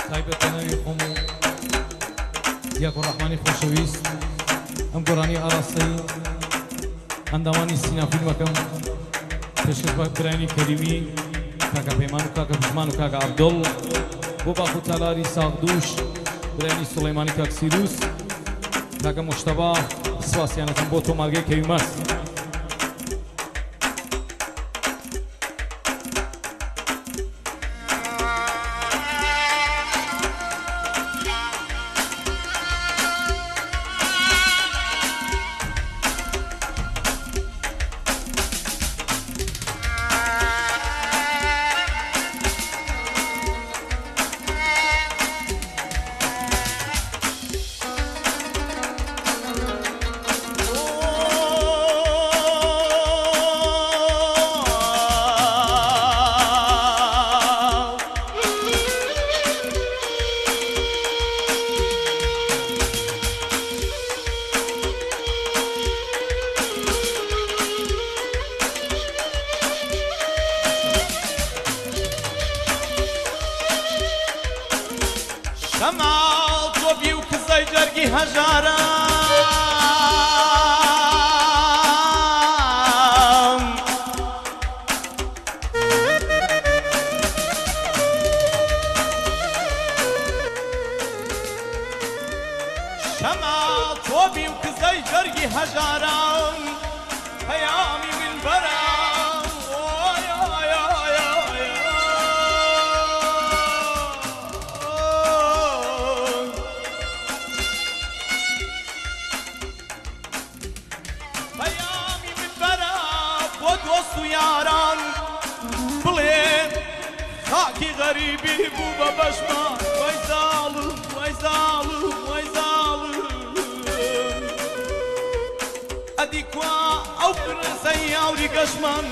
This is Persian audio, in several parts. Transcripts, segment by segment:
تایبەتەنەوی خۆم و دیاکۆ ڕەحمانی خۆشەویست ئەم گۆڕانی ئاراستەی ئەندامانی سینافیلمەکەم پێشکەش بە برانی کەریمی کاکە پەیمان و کاکە بژمان و کاکە عەبدوڵ بۆ باخو تالاری ساغدوش برانی سوڵەیمانی کاک سیروس کاکە مشتەبا سواسیانەکەم بۆ تۆمارگەی کەویمەس شەماڵ تۆ بی و کزەی جەرگی هەژارم شەماڵ تۆ بی و کزەی جەرگی هەژارم پەیامی من بەرە دۆست و یاران بڵێن خاکی غەریبی بوو بە بەشمان وای زاڵم وای زاڵم وای زاڵم ئەدی کوا ئەو پرسەی یاوری گەشمان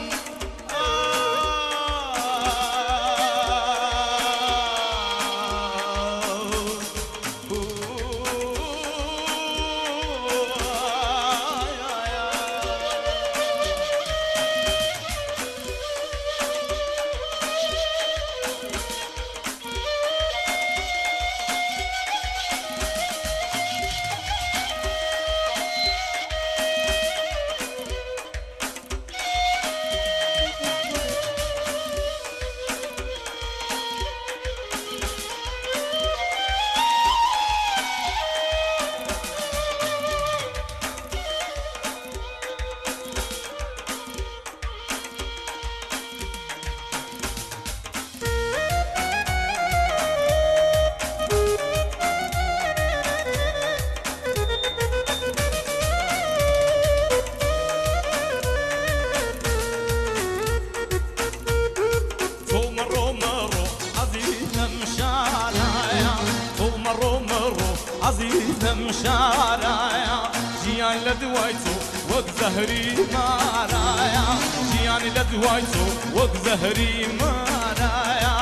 عزيزم شارايا جيان لدوايتو وك زهري مارايا جيان لدوايتو وك زهري مارايا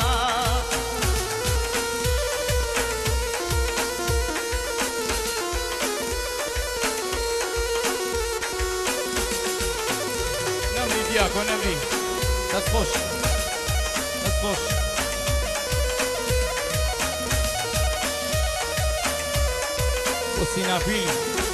نمري دياكو نمري تسخوش تسخوش سینافیل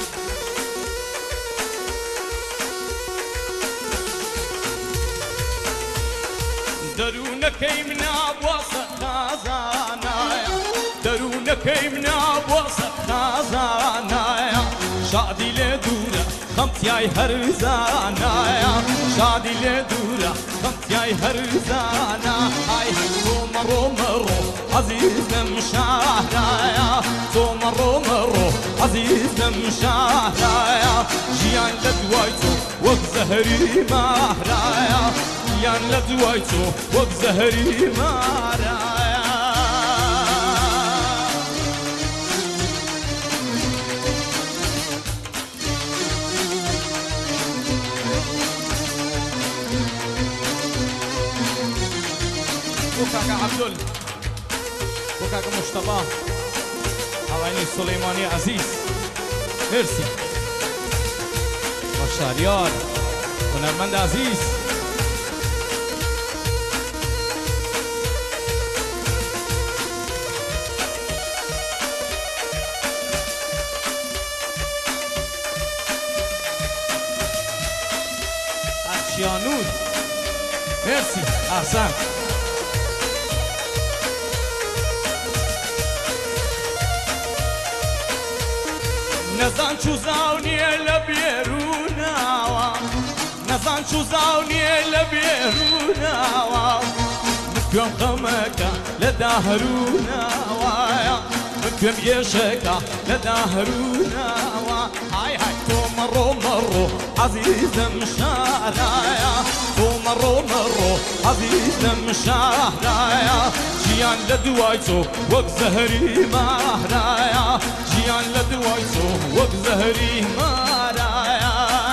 دەروونەکەی منە بۆسە خازانایە دەروونەکەی منە بۆسە خازانایە شادی لێ دوورە خەمتیای هەرزانایە شادی لێ دوورە خەمتیای هەرزانە ئای تۆ مەڕۆ مەڕۆ عەزیزم شارایە تۆ مەڕۆ مەڕۆ عەزیزم شارایە ژیان لە دوای تۆ وەک زەهەری مارایە ژیان لە دوای تۆ وەک زەهەری مارایە بۆ کاکە عەبدوڵ بۆ کاکە مشتەبا هاوینی سوڵەیمانی عەزیز مرسی با شهریار هنرمند عزیز شیانور مرسی احسن نزان چو زاونیه لبیروناوا نزان چو زاونیه لبیروناوا مکم خمکا لدهروناوا مكم يشكا لدهرونا هاي هاي تو مرو عزيز مشارايا تو مرو عزيز مشارايا جيان لدوايتو وك زهري مهرايا جيان لدوايتو وك زهري مهرايا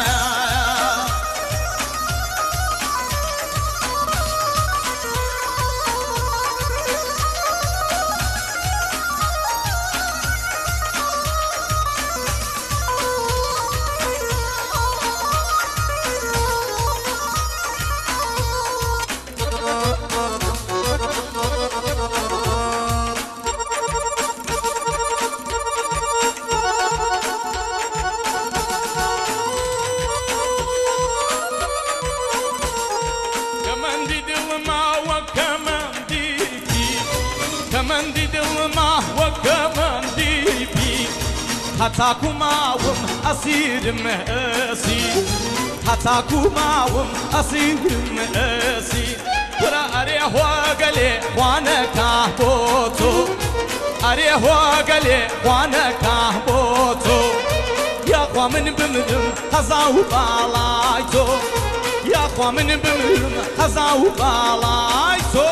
هتاكو معهم أسير مقاسي هتاكو معهم أسير مقاسي ورا أريه وقلي وانا كهبوتو أريه وقلي وانا كهبوتو يا قوى من بمدم هزاو بالايتو يا قوى من بمدم هزاو بالايتو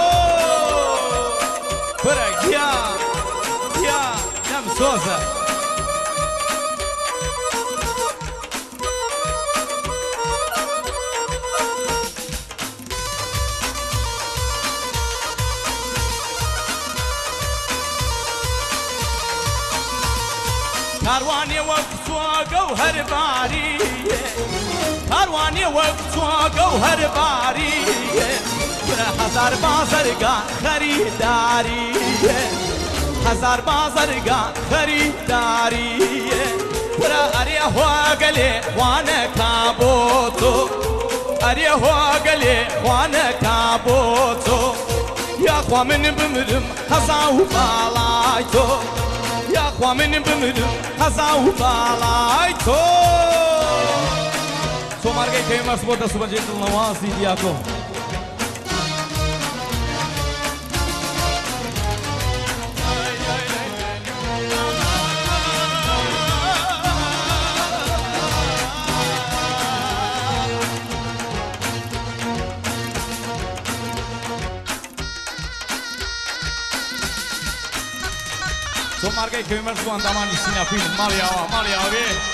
فرق يا نمسوزة كارواني وقتوا جوهر بارية كارواني وقتوا جوهر بارية ورا هزار بازرگا خریداریه هزار بازرگا خریداریه ورا أريه وقلي وانا كابوتو أريه وقلي وانا كابوتو يا أخوة من بمرم هزاو بالايتو يا أخوة من بمرم هزاو بالايتو تو مرگه که مرسبوده سبنجه نوازی دیاکو تو مرگه که مرسبوده اندامان ایسینا فیلم مالی آوا